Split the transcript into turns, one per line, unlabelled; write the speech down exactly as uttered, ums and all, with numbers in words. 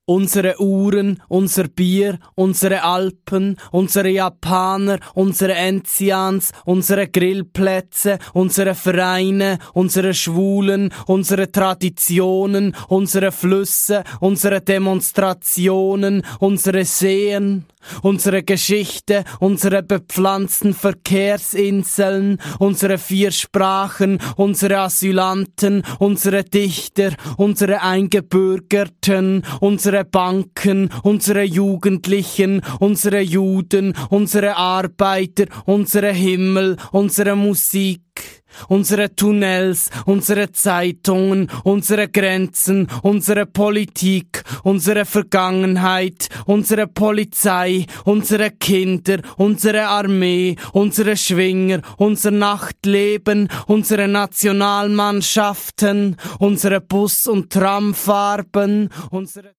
Unsere Uhren, unser Bier, unsere Alpen, unsere Japaner, unsere Enzians, unsere Grillplätze, unsere Vereine, unsere Schwulen, unsere Traditionen, unsere Flüsse, unsere Demonstrationen, unsere Seen, unsere Geschichte, unsere bepflanzten Verkehrsinseln, unsere vier Sprachen, unsere Asylanten, unsere Dichter, unsere Eingebürgerten, unsere Banken, unsere Jugendlichen, unsere Juden, unsere Arbeiter, unsere Himmel, unsere Musik, unsere Tunnels, unsere Zeitungen, unsere Grenzen, unsere Politik, unsere Vergangenheit, unsere Polizei, unsere Kinder, unsere Armee, unsere Schwinger, unser Nachtleben, unsere Nationalmannschaften, unsere Bus- und Tramfarben, unsere